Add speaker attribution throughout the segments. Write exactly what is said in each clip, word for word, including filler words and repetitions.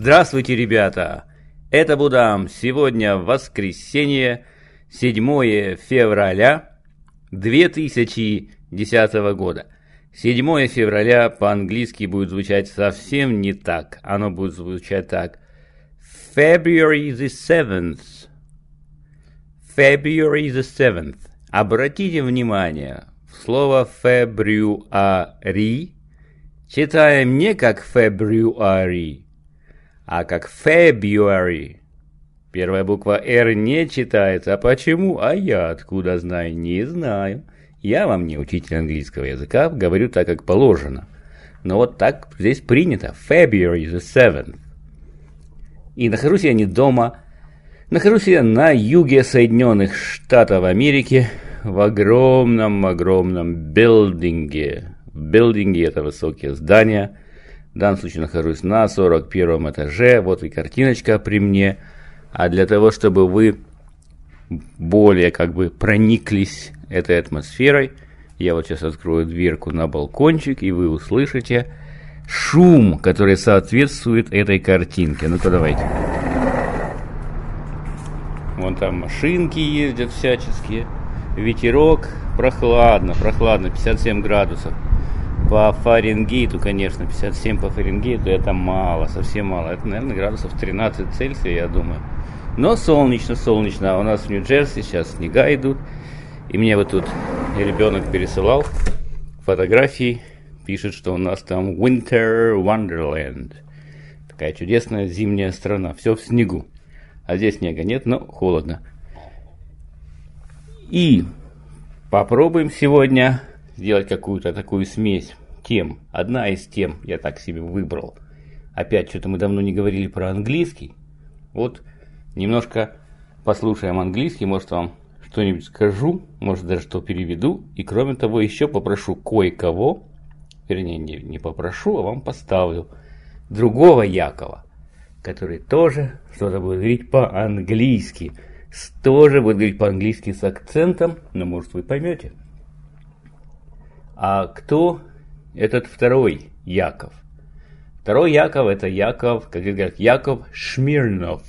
Speaker 1: Здравствуйте, ребята! Это Будам. Сегодня воскресенье, седьмое февраля две тысячи десятого года. седьмое февраля по-английски будет звучать совсем не так. Оно будет звучать так. February the seventh. February the seventh. Обратите внимание, в слово February читаем не как February, а как February. Первая буква R не читается. А почему? А я откуда знаю? Не знаю. Я вам не учитель английского языка, говорю так, как положено. Но вот так здесь принято. February the seventh. И нахожусь я не дома. Нахожусь я на юге Соединенных Штатов Америки, в огромном-огромном билдинге. В билдинге это высокие здания. В данном случае нахожусь на сорок первом этаже. Вот и картиночка при мне. А для того, чтобы вы более как бы прониклись этой атмосферой, я вот сейчас открою дверку на балкончик, и вы услышите шум, который соответствует этой картинке. Ну-ка давайте. Вон там машинки ездят всяческие. Ветерок. Прохладно, прохладно. пятьдесят семь градусов. По Фаренгейту, конечно, пятьдесят семь по Фаренгейту это мало, совсем мало. Это, наверное, градусов тринадцать Цельсия, я думаю. Но солнечно, солнечно. А у нас в Нью-Джерси сейчас снега идут. И мне вот тут ребенок пересылал фотографии. Пишет, что у нас там Winter Wonderland. Такая чудесная зимняя страна. Все в снегу. А здесь снега нет, но холодно. И попробуем сегодня сделать какую-то такую смесь тем. Одна из тем я так себе выбрал. Опять что-то мы давно не говорили про английский. Вот немножко послушаем английский. Может, вам что-нибудь скажу. Может, даже что переведу. И кроме того, еще попрошу кое-кого. Вернее, не, не попрошу, а вам поставлю другого Якова, который тоже что-то будет говорить по-английски. Тоже будет говорить по-английски с акцентом. Но, может, вы поймете. А кто этот второй Яков? Второй Яков это Яков, как говорят, Яков Шмирнов.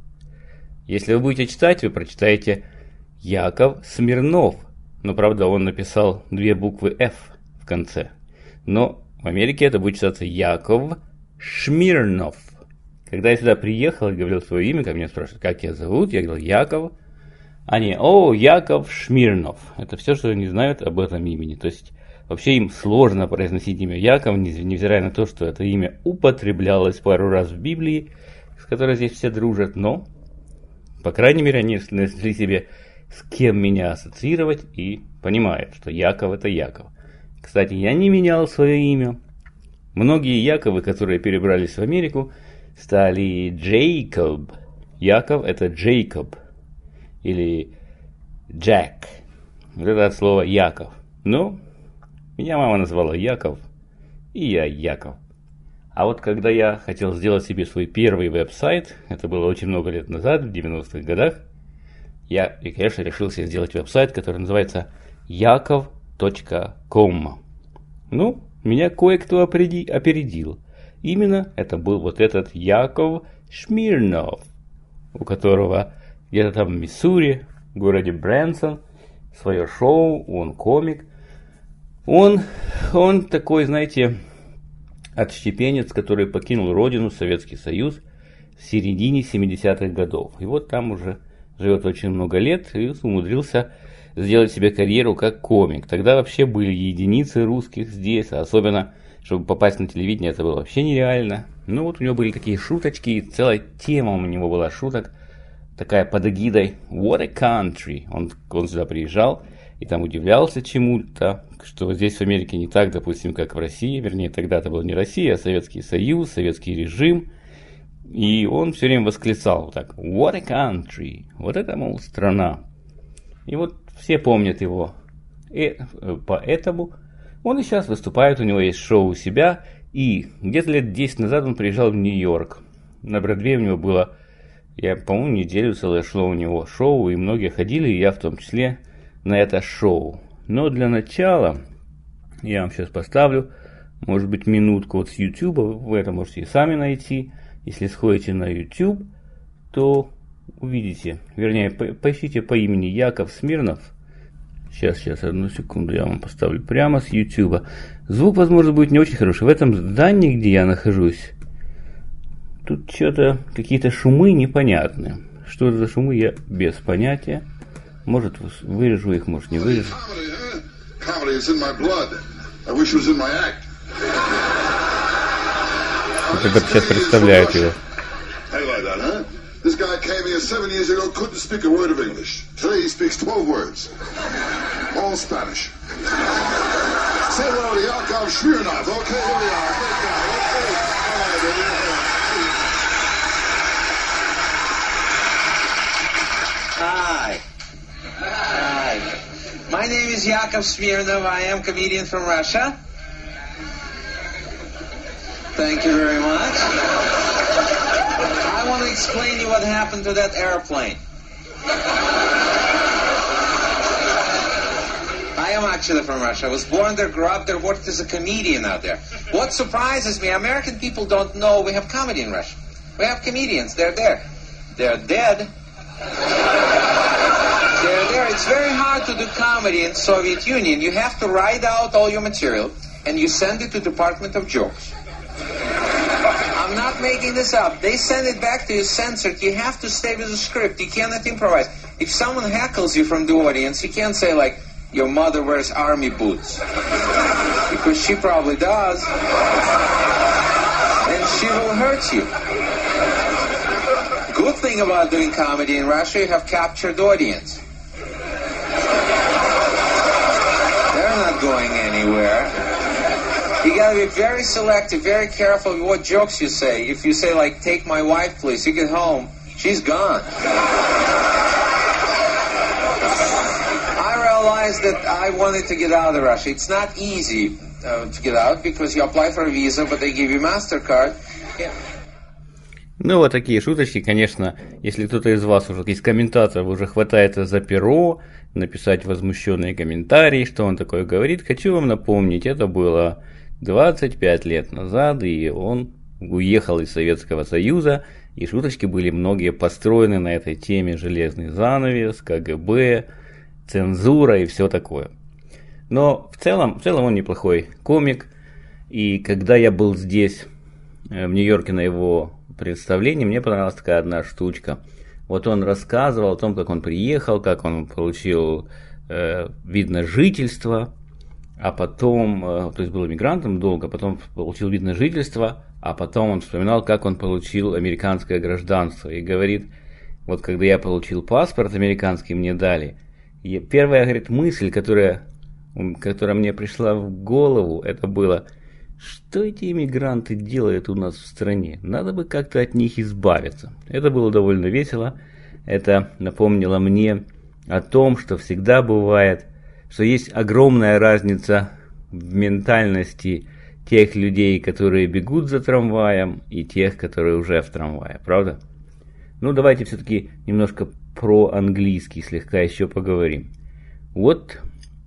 Speaker 1: Если вы будете читать, вы прочитаете Яков Смирнов. Но, правда, он написал две буквы F в конце. Но в Америке это будет читаться Яков Шмирнов. Когда я сюда приехал и говорил свое имя, ко мне спрашивают, как тебя зовут, я говорил Яков. Они, о, Яков Шмирнов. Это все, что они знают об этом имени. То есть вообще им сложно произносить имя Яков, невзирая на то, что это имя употреблялось пару раз в Библии, с которой здесь все дружат, но, по крайней мере, они нашли себе с кем меня ассоциировать и понимают, что Яков это Яков. Кстати, я не менял свое имя. Многие Яковы, которые перебрались в Америку, стали Джейкоб. Яков это Джейкоб. Или Джек. Вот это от слова Яков. Но меня мама назвала Яков, и я Яков. А вот когда я хотел сделать себе свой первый веб-сайт, это было очень много лет назад, в девяностых годах, я, и, конечно, решил себе сделать веб-сайт, который называется яков точка ком. Ну, меня кое-кто опередил. Именно это был вот этот Яков Шмирнов, у которого где-то там в Миссури, в городе Брэнсон, свое шоу, он комик. Он, он такой, знаете, отщепенец, который покинул родину, Советский Союз, в середине семидесятых годов. И вот там уже живет очень много лет и умудрился сделать себе карьеру как комик. Тогда вообще были единицы русских здесь, а особенно, чтобы попасть на телевидение, это было вообще нереально. Ну вот у него были такие шуточки, и целая тема у него была шуток, такая под эгидой What a country. Он, он сюда приезжал и там удивлялся чему-то, что здесь в Америке не так, допустим, как в России. Вернее, тогда это была не Россия, а Советский Союз, советский режим. И он все время восклицал так What a country. Вот это, мол, страна. И вот все помнят его. И поэтому он и сейчас выступает, у него есть шоу у себя. И где-то лет десять назад он приезжал в Нью-Йорк. На Бродвее у него было, я, по-моему, неделю целое шло у него шоу, и многие ходили, и я в том числе, на это шоу. Но для начала я вам сейчас поставлю, может быть, минутку вот с YouTube, вы это можете и сами найти. Если сходите на YouTube, то увидите, вернее, по- поищите по имени Яков Смирнов. Сейчас, сейчас, одну секунду, я вам поставлю прямо с YouTube. Звук, возможно, будет не очень хороший. В этом здании, где я нахожусь, тут что-то, какие-то шумы непонятные. Что это за шумы, я без понятия. Может, вырежу их, может, не вырежу. Это сейчас представляет его.
Speaker 2: This guy came here seven years ago, couldn't speak a word of English. Today he speaks twelve words. All Spanish. Say hello to Yakov Smirnov. Okay, here we are. Big guy.
Speaker 3: Hi. Hi. My name is Yakov Smirnov. I am a comedian from Russia. Thank you very much. I want to explain to you what happened to that airplane. I am actually from Russia. I was born there, grew up there, worked as a comedian out there. What surprises me, American people don't know we have comedy in Russia. We have comedians. They're there. They're dead. They're there. It's very hard to do comedy in Soviet Union. You have to write out all your material and you send it to Department of Jokes. I'm not making this up. They send it back to you censored. You have to stay with the script. You cannot improvise. If someone heckles you from the audience, you can't say like, your mother wears army boots. Because she probably does. And she will hurt you. Good thing about doing comedy in Russia, you have captured audience. They're not going anywhere. You gotta be very selective, very careful with what jokes you say. If you say like, take my wife please, you get home, she's gone. I realized that I wanted to get out of Russia. It's not easy uh, to get out because you apply for a visa, but they give you MasterCard. Yeah.
Speaker 1: Ну, вот такие шуточки, конечно, если кто-то из вас уже из комментаторов уже хватается за перо, написать возмущенные комментарии, что он такое говорит, хочу вам напомнить, это было двадцать пять лет назад, и он уехал из Советского Союза, и шуточки были многие построены на этой теме: железный занавес, КГБ, цензура и все такое. Но в целом, в целом он неплохой комик, и когда я был здесь, в Нью-Йорке, на его представлении, мне понравилась такая одна штучка. Вот он рассказывал о том, как он приехал, как он получил э, вид на жительство, а потом, э, то есть был иммигрантом долго, потом получил вид на жительство, а потом он вспоминал, как он получил американское гражданство. И говорит, вот когда я получил паспорт американский, мне дали, и первая, говорит, мысль, которая, которая мне пришла в голову, это было: что эти иммигранты делают у нас в стране? Надо бы как-то от них избавиться. Это было довольно весело. Это напомнило мне о том, что всегда бывает, что есть огромная разница в ментальности тех людей, которые бегут за трамваем, и тех, которые уже в трамвае. Правда? Ну, давайте все-таки немножко про английский слегка еще поговорим. Вот...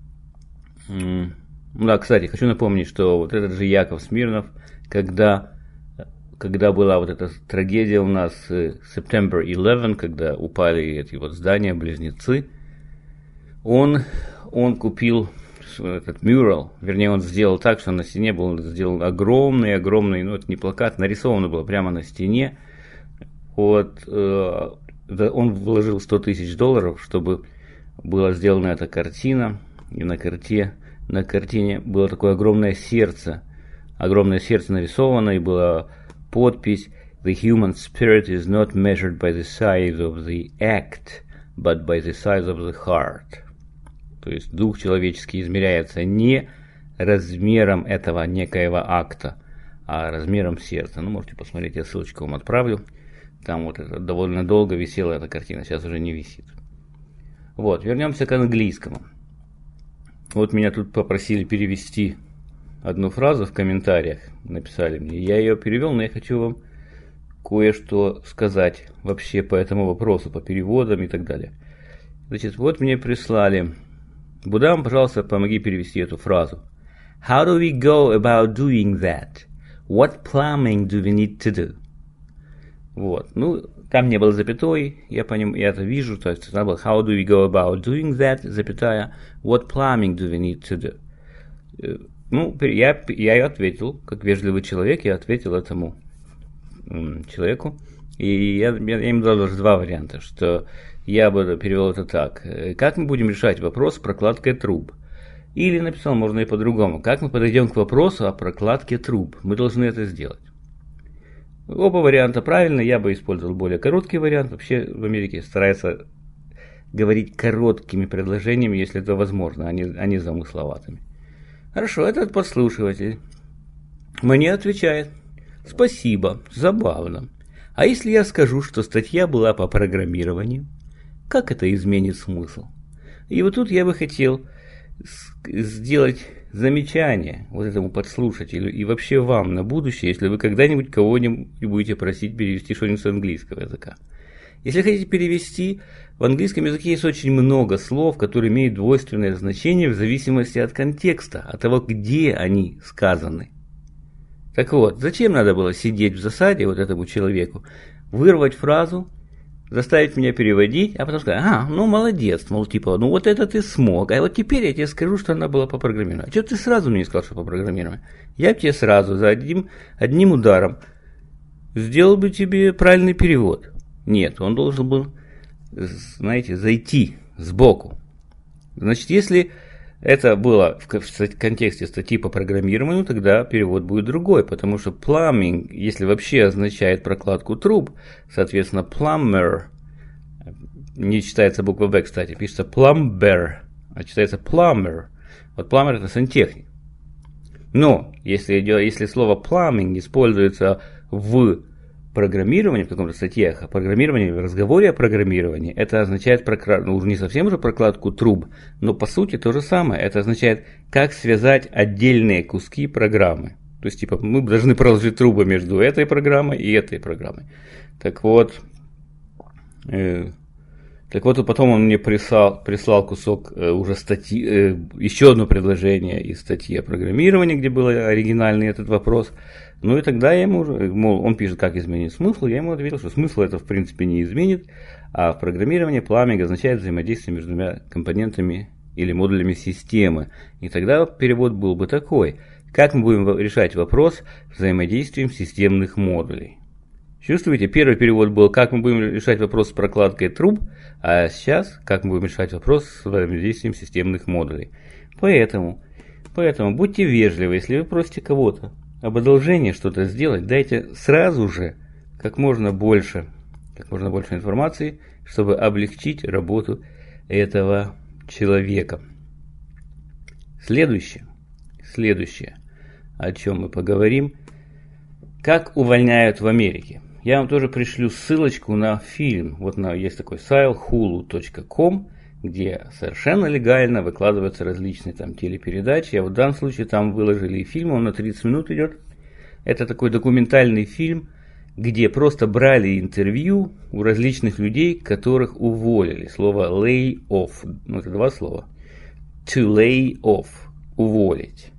Speaker 1: Да, кстати, хочу напомнить, что вот этот же Яков Смирнов, когда, когда была вот эта трагедия у нас September eleventh, когда упали эти вот здания-близнецы, он, он купил этот мюрал, вернее, он сделал так, что на стене был сделан огромный-огромный, ну, это не плакат, нарисовано было прямо на стене. Вот, э, он вложил сто тысяч долларов, чтобы была сделана эта картина, и на карте... На картине было такое огромное сердце, огромное сердце нарисовано, и была подпись: The human spirit is not measured by the size of the act, but by the size of the heart. То есть дух человеческий измеряется не размером этого некоего акта, а размером сердца. Ну, можете посмотреть, я ссылочку вам отправлю. Там вот это довольно долго висела эта картина, сейчас уже не висит. Вот, вернемся к английскому. Вот меня тут попросили перевести одну фразу в комментариях, написали мне. Я ее перевел, но я хочу вам кое-что сказать вообще по этому вопросу, по переводам и так далее. Значит, вот мне прислали: Будам, пожалуйста, помоги перевести эту фразу. How do we go about doing that? What plumbing do we need to do? Вот. Ну, там не было запятой, я по нему, я это вижу, то есть там было how do we go about doing that, запятая, what plumbing do we need to do? Ну, я, я ответил, как вежливый человек, я ответил этому м, человеку, и я, я, я ему дал даже два варианта, что я бы перевел это так, как мы будем решать вопрос с прокладкой труб? Или написал, можно и по-другому, как мы подойдем к вопросу о прокладке труб, мы должны это сделать. Оба варианта правильно, я бы использовал более короткий вариант. Вообще в Америке стараются говорить короткими предложениями, если это возможно, а не, а не замысловатыми. Хорошо, этот подслушиватель мне отвечает: спасибо, забавно. А если я скажу, что статья была по программированию, как это изменит смысл? И вот тут я бы хотел сделать замечание вот этому подслушателю и вообще вам на будущее, если вы когда-нибудь кого-нибудь будете просить перевести что-нибудь с английского языка. Если хотите перевести, в английском языке есть очень много слов, которые имеют двойственное значение в зависимости от контекста, от того, где они сказаны. Так вот, зачем надо было сидеть в засаде вот этому человеку, вырвать фразу, заставить меня переводить, а потом сказать: а, ну молодец, мол, типа, ну вот это ты смог, а вот теперь я тебе скажу, что она была по программированию. А что ты сразу мне не сказал, что по программированию? Я бы тебе сразу за одним, одним ударом сделал бы тебе правильный перевод. Нет, он должен был, знаете, зайти сбоку. Значит, если это было в контексте статьи по программированию, тогда перевод будет другой, потому что plumbing, если вообще означает прокладку труб, соответственно, plumber, не читается буква Б, кстати, пишется plumber, а читается plumber. Вот plumber — это сантехник. Но если, если слово plumbing используется в программирование, в каком-то статье о программировании, в разговоре о программировании, это означает прокра... ну, не совсем уже прокладку труб, но по сути то же самое. Это означает, как связать отдельные куски программы. То есть, типа, мы должны проложить трубы между этой программой и этой программой. Так вот, э, так вот, и потом он мне прислал, прислал кусок э, уже статьи, э, еще одно предложение из статьи о программировании, где был оригинальный этот вопрос. Ну и тогда я ему, мол, он пишет, как изменить смысл, я ему ответил, что смысл это в принципе не изменит, а в программировании plumbing означает взаимодействие между двумя компонентами или модулями системы. И тогда перевод был бы такой: как мы будем решать вопрос взаимодействием системных модулей. Чувствуете, первый перевод был, как мы будем решать вопрос с прокладкой труб, а сейчас, как мы будем решать вопрос с взаимодействием системных модулей. Поэтому, поэтому будьте вежливы, если вы просите кого-то об одолжении что-то сделать, дайте сразу же как можно больше, как можно больше информации, чтобы облегчить работу этого человека. Следующее, следующее, о чем мы поговорим, как увольняют в Америке. Я вам тоже пришлю ссылочку на фильм. Вот на, есть такой сайт хулу точка ком, где совершенно легально выкладываются различные там телепередачи. А в данном случае там выложили фильм, он на тридцать минут идет. Это такой документальный фильм, где просто брали интервью у различных людей, которых уволили. Слово lay off, ну это два слова. To lay off, уволить.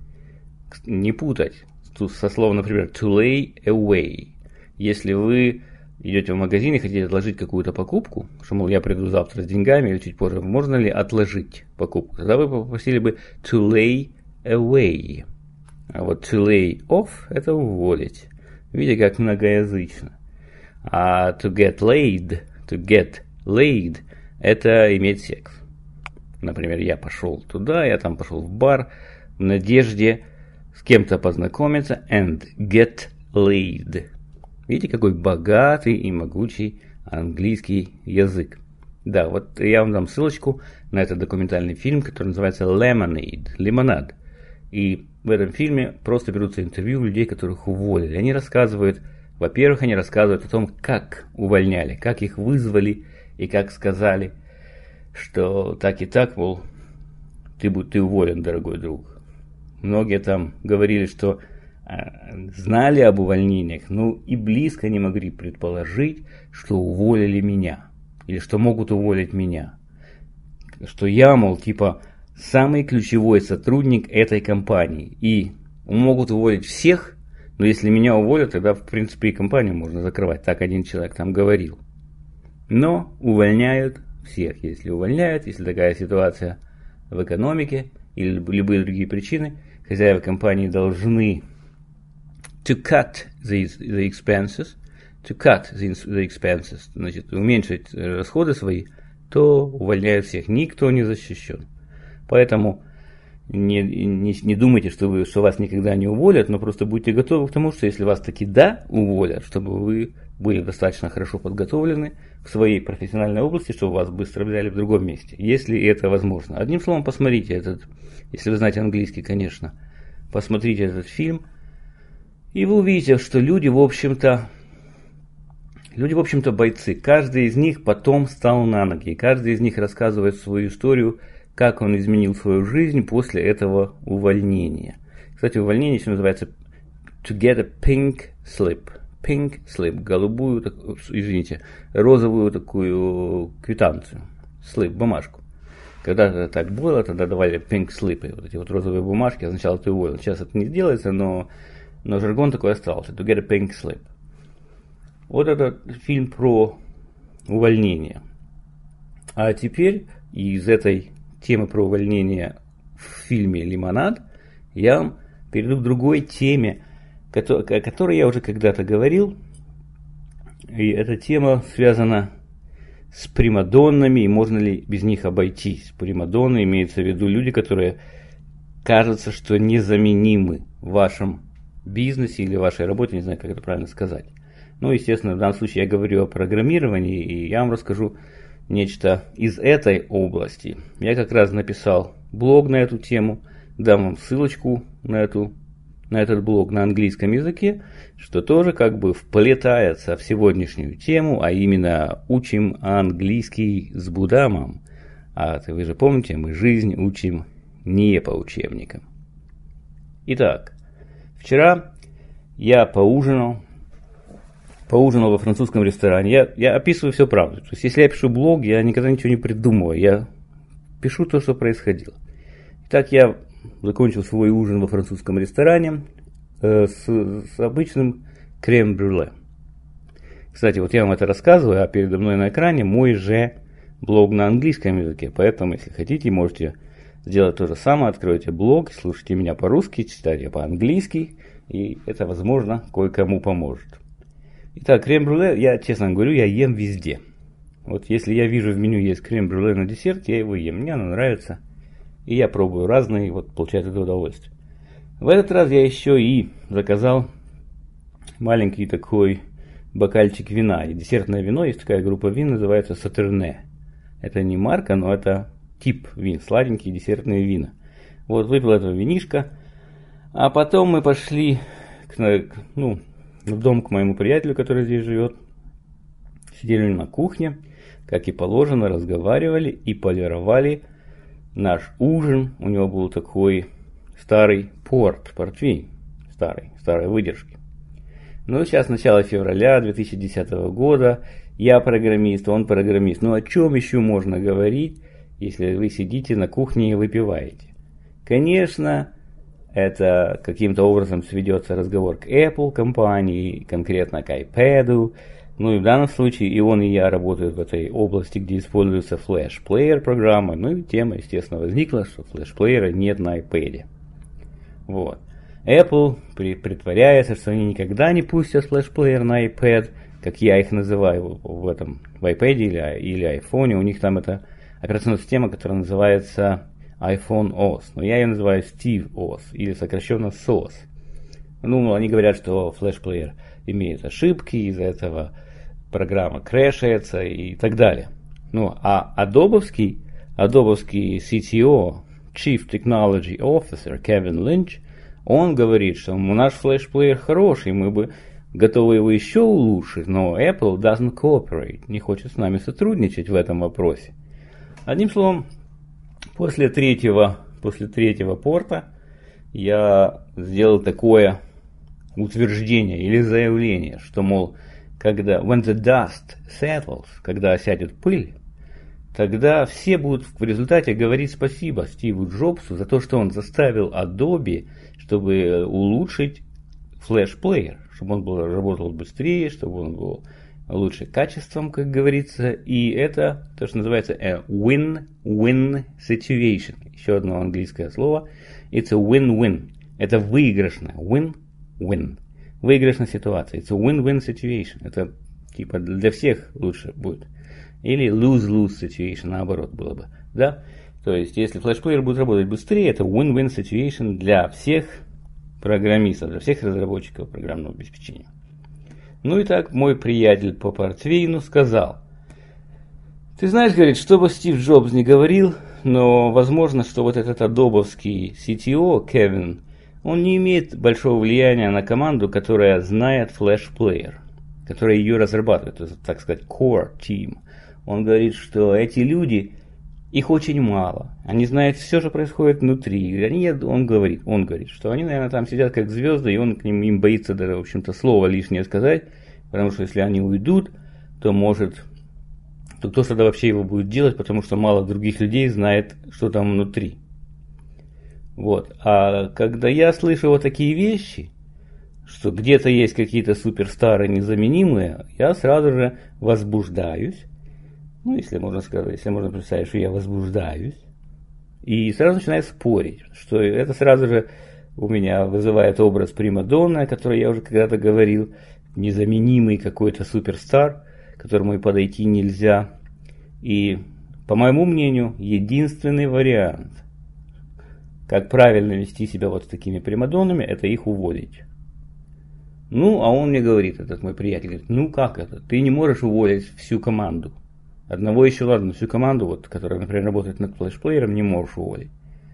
Speaker 1: Не путать тут со словом, например, to lay away. Если вы идете в магазин и хотите отложить какую-то покупку, что, мол, я приду завтра с деньгами или чуть позже, можно ли отложить покупку? Тогда вы попросили бы to lay away. А вот to lay off – это уволить. Видите, как многоязычно. А to get laid, to get laid – это иметь секс. Например, я пошел туда, я там пошел в бар в надежде с кем-то познакомиться and get laid. Видите, какой богатый и могучий английский язык. Да, вот я вам дам ссылочку на этот документальный фильм, который называется Lemonade, лимонад. И в этом фильме просто берутся интервью людей, которых уволили. Они рассказывают, во-первых, они рассказывают о том, как увольняли, как их вызвали и как сказали, что так и так, мол, ты, ты уволен, дорогой друг. Многие там говорили, что знали об увольнениях, но и близко не могли предположить, что уволили меня. Или что могут уволить меня. Что я, мол, типа, самый ключевой сотрудник этой компании. И могут уволить всех, Но если меня уволят, тогда, в принципе, и компанию можно закрывать. Так один человек там говорил. Но увольняют всех. Если увольняют, если такая ситуация в экономике или любые другие причины, хозяева компании должны to cut the, the expenses, to cut the, the expenses, значит, уменьшить расходы свои, то увольняют всех. Никто не защищен. Поэтому не, не, не думайте, что, вы, что вас никогда не уволят, но просто будьте готовы к тому, что если вас таки да уволят, чтобы вы были достаточно хорошо подготовлены в своей профессиональной области, чтобы вас быстро взяли в другом месте, если это возможно. Одним словом, посмотрите этот, если вы знаете английский, конечно, посмотрите этот фильм, и вы увидите, что люди, в общем-то, люди, в общем-то, бойцы. Каждый из них потом встал на ноги, каждый из них рассказывает свою историю, как он изменил свою жизнь после этого увольнения. Кстати, увольнение еще называется to get a pink slip. Pink slip, голубую, извините, розовую такую квитанцию. Slip, бумажку. Когда-то так было, тогда давали pink slip, вот эти вот розовые бумажки, означало, ты уволен. Сейчас это не делается, но, но жаргон такой остался. To get a pink slip. Вот этот фильм про увольнение. А теперь из этой темы про увольнение в фильме «Лимонад» я вам перейду к другой теме, о которой я уже когда-то говорил. И эта тема связана с примадоннами, и можно ли без них обойтись. Примадонны имеется в виду люди, которые кажется, что незаменимы в вашем бизнесе или вашей работе, не знаю, как это правильно сказать. Ну, естественно, в данном случае я говорю о программировании, и я вам расскажу нечто из этой области. Я как раз написал блог на эту тему, дам вам ссылочку на, эту, на этот блог на английском языке, что тоже как бы вплетается в сегодняшнюю тему, а именно учим английский с Будамом. А вы же помните, мы жизнь учим не по учебникам. Итак, вчера я поужинал. Поужинал во французском ресторане. Я, я описываю все правду. То есть, если я пишу блог, я никогда ничего не придумываю. Я пишу то, что происходило. Итак, я закончил свой ужин во французском ресторане э, с, с обычным крем-брюле. Кстати, вот я вам это рассказываю, а передо мной на экране мой же блог на английском языке. Поэтому, если хотите, можете сделать то же самое. Откройте блог, слушайте меня по-русски, читайте по-английски. И это, возможно, кое-кому поможет. Итак, крем-брюле, я честно говорю, я ем везде. Вот если я вижу в меню есть крем-брюле на десерт, я его ем, мне оно нравится. И я пробую разные, вот получаю это удовольствие. В этот раз я еще и заказал маленький такой бокальчик вина. И десертное вино, есть такая группа вин, называется Сатерне. Это не марка, но это тип вин, сладенькие десертные вина. Вот выпил этого винишка, а потом мы пошли к, ну, в дом к моему приятелю, который здесь живет. Сидели на кухне, как и положено, разговаривали и полировали наш ужин. У него был такой старый порт, портвейн, старый, старой выдержки. Ну, сейчас начало февраля две тысячи десятого года, я программист, он программист. Ну, о чем еще можно говорить, если вы сидите на кухне и выпиваете? Конечно, это каким-то образом сведется разговор к Apple компании, конкретно к iPad. Ну и в данном случае и он, и я работают в этой области, где используется Flash Player программа. Ну и тема, естественно, возникла, что Flash Player нет на iPad. Вот. Apple при, притворяется, что они никогда не пустят Flash Player на iPad, как я их называю в этом, в iPad или, или iPhone. У них там это операционная система, которая называется iPhone о эс, но я ее называю Steve о эс, или сокращенно сос. Ну, они говорят, что Flash Player имеет ошибки, из-за этого программа крэшается и так далее. Ну, а Adobe'ский, Adobe'ский си ти о, Chief Technology Officer Кевин Линч, он говорит, что наш Flash Player хороший, мы бы готовы его еще улучшить, но Apple doesn't cooperate, не хочет с нами сотрудничать в этом вопросе. Одним словом, После третьего, после третьего порта я сделал такое утверждение или заявление, что, мол, когда when the dust settles, когда осядет пыль, тогда все будут в результате говорить спасибо Стиву Джобсу за то, что он заставил Adobe, чтобы улучшить флеш-плеер, чтобы он был, работал быстрее, чтобы он был лучше качеством, как говорится. И это то, что называется a win-win situation. Еще одно английское слово. It's a win-win. Это выигрышная. Win-win. Выигрышная ситуация. It's a win-win situation. Это типа для всех лучше будет. Или lose-lose situation, наоборот было бы. Да? То есть, если флешплеер будет работать быстрее, это win-win situation для всех программистов, для всех разработчиков программного обеспечения. Ну и так мой приятель по портвейну сказал: ты знаешь, говорит, что бы Стив Джобс не говорил, но возможно, что вот этот адобовский си ти о Кевин, он не имеет большого влияния на команду, которая знает флешплеер, которая ее разрабатывает, это, так сказать, core team. Он говорит, что эти люди, их очень мало. Они знают все, что происходит внутри. Они, он, говорит, он говорит, что они, наверное, там сидят как звезды, и он к ним им боится даже, в общем-то, слова лишнее сказать, потому что если они уйдут, то может, то кто тогда вообще его будет делать, потому что мало других людей знает, что там внутри. Вот. А когда я слышу вот такие вещи, что где-то есть какие-то суперстары незаменимые, я сразу же возбуждаюсь. Ну, если можно сказать, если можно представить, что я возбуждаюсь, и сразу начинаю спорить, что это сразу же у меня вызывает образ примадонны, о которой я уже когда-то говорил, незаменимый какой-то суперстар, к которому и подойти нельзя. И, по моему мнению, единственный вариант, как правильно вести себя вот с такими примадоннами, это их уволить. Ну, а он мне говорит, этот мой приятель, говорит, ну как это, ты не можешь уволить всю команду. Одного еще, ладно, всю команду, вот, которая, например, работает над флешплеером, не можешь уволить.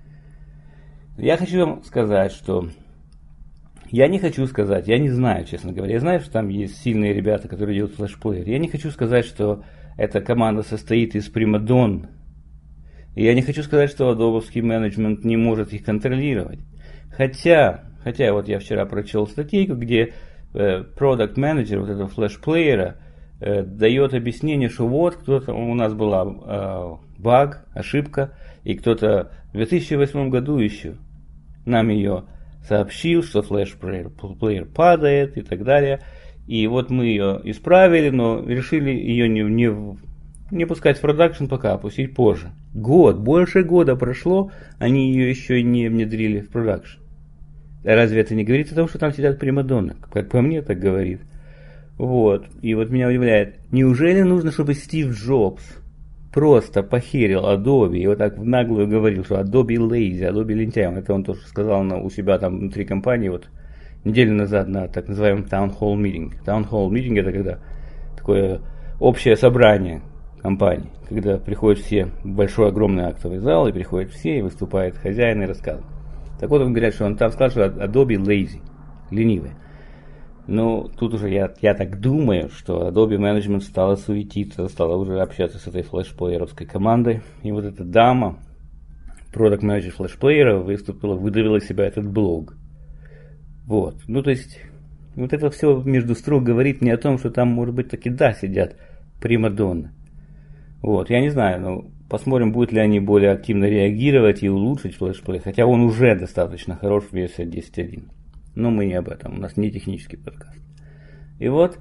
Speaker 1: Я хочу вам сказать, что я не хочу сказать, я не знаю, честно говоря, я знаю, что там есть сильные ребята, которые делают флешплеер. Я не хочу сказать, что эта команда состоит из примадонн. И я не хочу сказать, что адобовский менеджмент не может их контролировать. Хотя, хотя вот я вчера прочел статейку, где э, продакт менеджер вот этого флешплеера дает объяснение, что вот кто-то, у нас была э, баг, ошибка, и кто-то в две тысячи восьмом году еще нам ее сообщил, что флеш-плеер падает и так далее. И вот мы ее исправили, но решили ее не, не, не пускать в продакшн пока, опустить позже. Год, больше года прошло, они ее еще не внедрили в продакшн. Разве это не говорит о том, что там сидят примадонны? Как по мне, так говорит. Вот, и вот меня удивляет, неужели нужно, чтобы Стив Джобс просто похерил Adobe и вот так в наглую говорил, что Adobe lazy, Adobe лентяй. Это он тоже сказал на, у себя там внутри компании вот неделю назад на так называемом Town Hall Meeting. Town Hall Meeting это когда такое общее собрание компании, когда приходят все в большой огромный актовый зал, и приходят все, и выступает хозяин и рассказывает. Так вот он говорит, что он там сказал, что Adobe lazy, ленивый. Ну, тут уже я, я так думаю, что Adobe Management стала суетиться, стала уже общаться с этой флешплееровской командой. И вот эта дама, продакт менеджер флешплеера, выступила, выдавила из себя этот блог. Вот. Ну, то есть, вот это все между строк говорит мне о том, что там, может быть, таки да, сидят примадонны. Вот, я не знаю, но посмотрим, будут ли они более активно реагировать и улучшить флешплеер, хотя он уже достаточно хорош в версии десять точка один. Но мы не об этом, у нас не технический подкаст. И вот,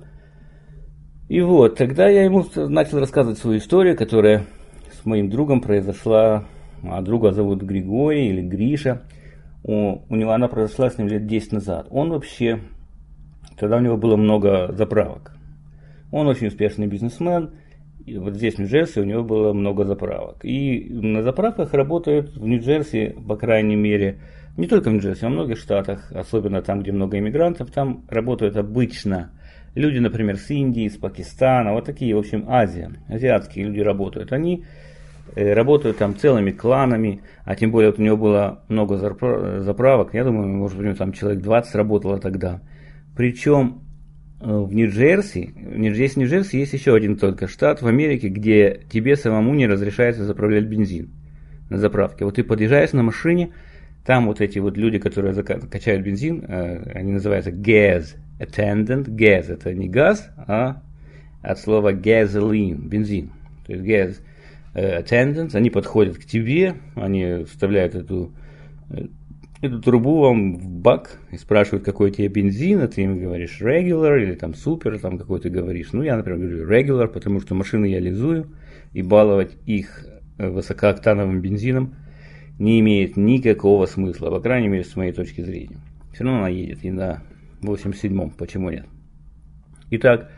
Speaker 1: и вот, тогда я ему начал рассказывать свою историю, которая с моим другом произошла, а друга зовут Григорий или Гриша. У, у него она произошла с ним лет десять назад. Он вообще, тогда у него было много заправок. Он очень успешный бизнесмен, и вот здесь в Нью-Джерси у него было много заправок. И на заправках работают в Нью-Джерси, по крайней мере, не только в Нью-Джерси, а в многих штатах, особенно там, где много иммигрантов, там работают обычно люди, например, с Индии, с Пакистана, вот такие, в общем, Азия, азиатские люди работают. Они э, работают там целыми кланами, а тем более вот у него было много заправок, я думаю, может быть, там человек двадцать работало тогда. Причем э, в Нью-Джерси, здесь в Нью-Джерси есть еще один только штат в Америке, где тебе самому не разрешается заправлять бензин на заправке. Вот ты подъезжаешь на машине, там вот эти вот люди, которые качают бензин, они называются gas attendant. Gas это не газ, а от слова gasoline, бензин. То есть gas attendants, они подходят к тебе, они вставляют эту эту трубу вам в бак и спрашивают, какой тебе бензин, а ты им говоришь regular или там супер, там какой ты говоришь. Ну, я, например, говорю regular, потому что машины я лизую, и баловать их высокооктановым бензином не имеет никакого смысла, по крайней мере, с моей точки зрения. Все равно она едет и на восемьдесят седьмом, почему нет? Итак,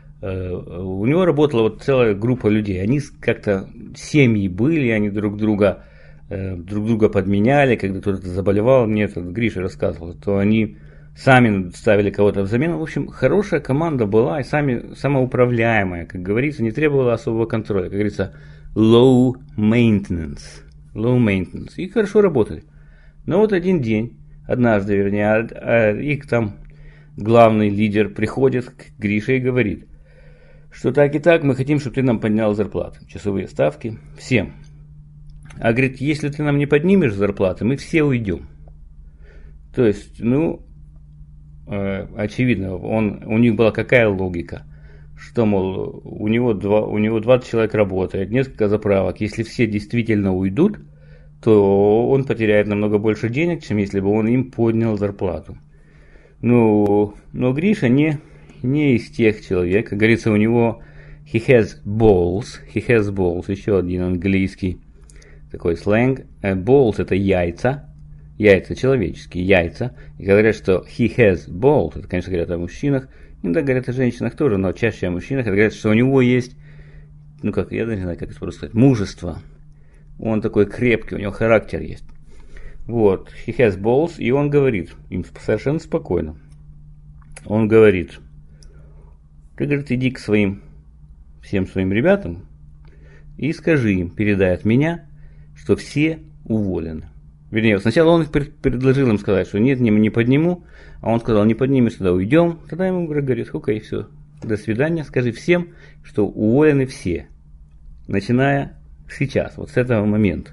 Speaker 1: у него работала вот целая группа людей, они как-то семьи были, они друг друга, друг друга подменяли, когда кто-то заболевал, мне этот Гриша рассказывал, то они сами ставили кого-то в замену. В общем, хорошая команда была и сами, самоуправляемая, как говорится, не требовала особого контроля, как говорится, low maintenance, low maintenance, и хорошо работали. Но вот один день, однажды, вернее, а, а, их там главный лидер приходит к Грише и говорит, что так и так мы хотим, чтобы ты нам поднял зарплаты, часовые ставки, всем. А говорит, если ты нам не поднимешь зарплаты, мы все уйдем. То есть, ну, э, очевидно, он, у них была какая логика, что, мол, у него, два, у него двадцать человек работает, несколько заправок, если все действительно уйдут, то он потеряет намного больше денег, чем если бы он им поднял зарплату. Ну, но Гриша не, не из тех человек, как говорится, у него he has balls, he has balls, еще один английский такой сленг. Balls это яйца, яйца человеческие, яйца. И говорят, что he has balls, это, конечно, говорят о мужчинах, иногда говорят о женщинах тоже, но чаще о мужчинах, это говорят, что у него есть, ну как, я даже не знаю, как это просто сказать, мужество. Он такой крепкий, у него характер есть. Вот, he has balls, и он говорит им совершенно спокойно. Он говорит, ты, говорит, иди к своим, всем своим ребятам и скажи им, передай от меня, что все уволены. Вернее, сначала он предложил им сказать, что нет, не, не подниму, а он сказал, не поднимешь, тогда уйдем. Тогда ему говорит, окей, все, до свидания, скажи всем, что уволены все, начиная сейчас, вот с этого момента.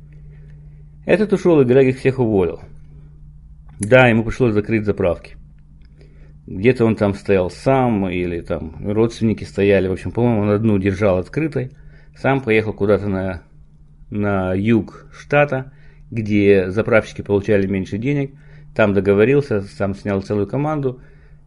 Speaker 1: Этот ушел, и Грег их всех уволил. Да, ему пришлось закрыть заправки. Где-то он там стоял сам, или там родственники стояли. В общем, по-моему, он одну держал открытой. Сам поехал куда-то на, на юг штата, где заправщики получали меньше денег. Там договорился, сам снял целую команду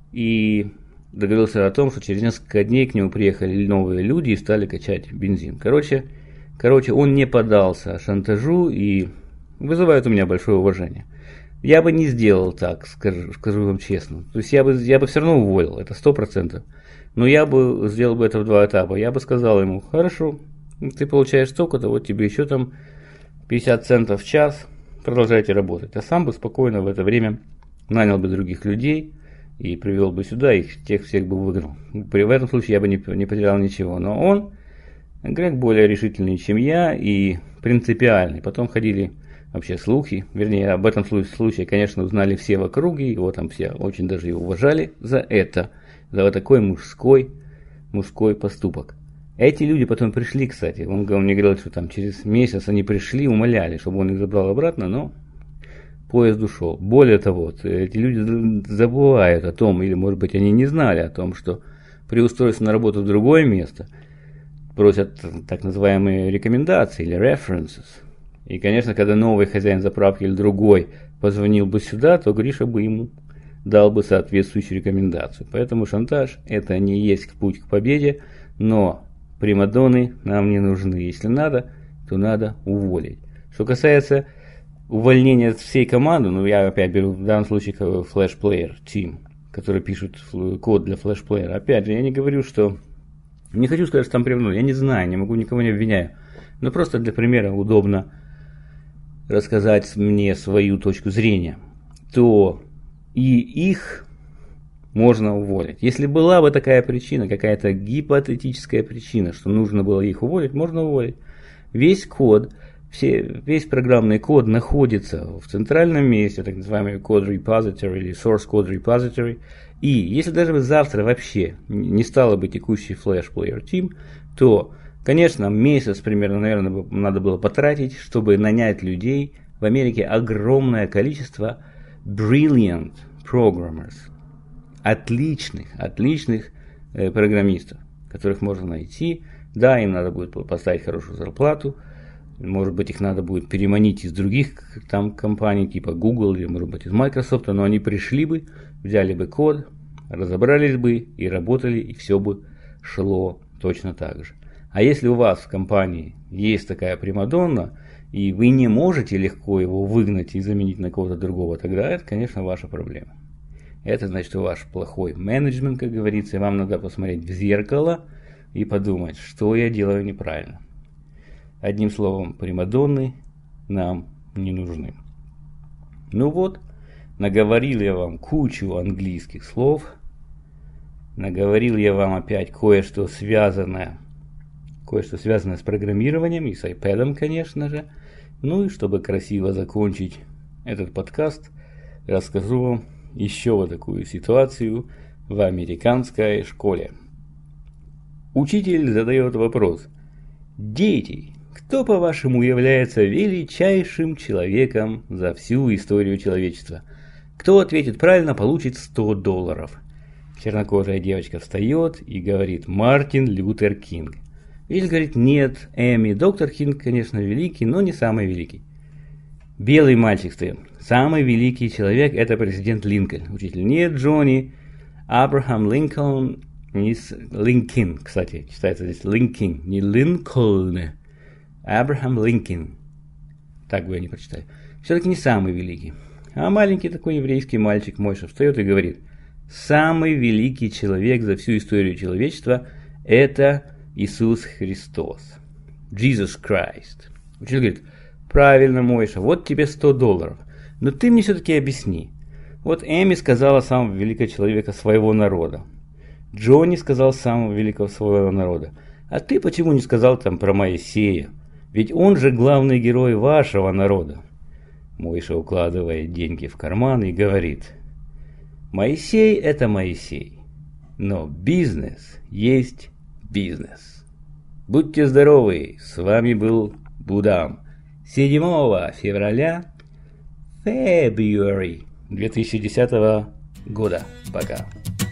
Speaker 1: и договорился о том, что через несколько дней к нему приехали новые люди и стали качать бензин. Короче, короче он не поддался шантажу и вызывает у меня большое уважение. Я бы не сделал так, скажу, скажу вам честно. То есть я бы, я бы все равно уволил, это сто процентов. Но я бы сделал бы это в два этапа. Я бы сказал ему, хорошо, ты получаешь столько-то, вот тебе еще там пятьдесят центов в час, продолжайте работать. А сам бы спокойно в это время нанял бы других людей и привел бы сюда, их тех всех бы выгнал. В этом случае я бы не, не потерял ничего. Но он, Грег, более решительный, чем я, и принципиальный. Потом ходили вообще слухи, вернее, об этом случае, конечно, узнали все в округе, его там все очень даже и уважали за это, за вот такой мужской, мужской поступок. Эти люди потом пришли, кстати, он, он мне говорил, что там через месяц они пришли, умоляли, чтобы он их забрал обратно, но поезд ушел. Более того, эти люди забывают о том, или, может быть, они не знали о том, что при устройстве на работу в другое место просят так называемые рекомендации или references. И, конечно, когда новый хозяин заправки или другой позвонил бы сюда, то Гриша бы ему дал бы соответствующую рекомендацию. Поэтому шантаж – это не есть путь к победе, но примадонны нам не нужны. Если надо, то надо уволить. Что касается увольнения всей команды, ну я опять беру в данном случае Flash Player Team, который пишет код для Flash Player. Опять же, я не говорю, что... Не хочу сказать, что там превну, я не знаю, не могу, никого не обвиняю. Но просто для примера удобно рассказать мне свою точку зрения, то и их можно уволить. Если была бы такая причина, какая-то гипотетическая причина, что нужно было их уволить, можно уволить. Весь код, все, весь программный код находится в центральном месте, так называемый code repository или source code repository. И если даже завтра вообще не стало бы текущий Flash Player Team, то, конечно, месяц примерно, наверное, надо было потратить, чтобы нанять людей. В Америке огромное количество brilliant programmers, отличных, отличных э, программистов, которых можно найти. Да, им надо будет поставить хорошую зарплату, Может быть, их надо будет переманить из других там компаний, типа Google или, может быть, из Microsoft, но они пришли бы, взяли бы код, разобрались бы и работали, и все бы шло точно так же. А если у вас в компании есть такая примадонна, и вы не можете легко его выгнать и заменить на кого-то другого, тогда это, конечно, ваша проблема. Это значит, что ваш плохой менеджмент, как говорится, и вам надо посмотреть в зеркало и подумать, что я делаю неправильно. Одним словом, примадонны нам не нужны. Ну вот, наговорил я вам кучу английских слов, наговорил я вам опять кое-что связанное, кое-что связанное с программированием и с iPad, конечно же. Ну и чтобы красиво закончить этот подкаст, расскажу вам еще вот такую ситуацию в американской школе. Учитель задает вопрос: дети, кто, по-вашему, является величайшим человеком за всю историю человечества? Кто ответит правильно, получит сто долларов. Чернокожая девочка встает и говорит: Мартин Лютер Кинг. Или говорит: нет, Эми, доктор Кинг, конечно, великий, но не самый великий. Белый мальчик встает: самый великий человек — это президент Линкольн. Учитель: нет, Джонни, Абрахам Линкольн, не Линкин, кстати, читается здесь Линкин, не Линкольн, Абрахам Линкин. Так бы я не прочитал. Все-таки не самый великий. А маленький такой еврейский мальчик Мойша встает и говорит: самый великий человек за всю историю человечества — это Иисус Христос. Jesus Christ. Учитель говорит: правильно, Мойша, вот тебе сто долларов. Но ты мне все-таки объясни. Вот Эми сказала самого великого человека своего народа. Джонни сказал самого великого своего народа. А ты почему не сказал там про Моисея? Ведь он же главный герой вашего народа. Мойша укладывает деньги в карман и говорит: Моисей — это Моисей, но бизнес есть бизнес. Будьте здоровы, с вами был Будам. седьмого февраля February две тысячи десятого года. Пока.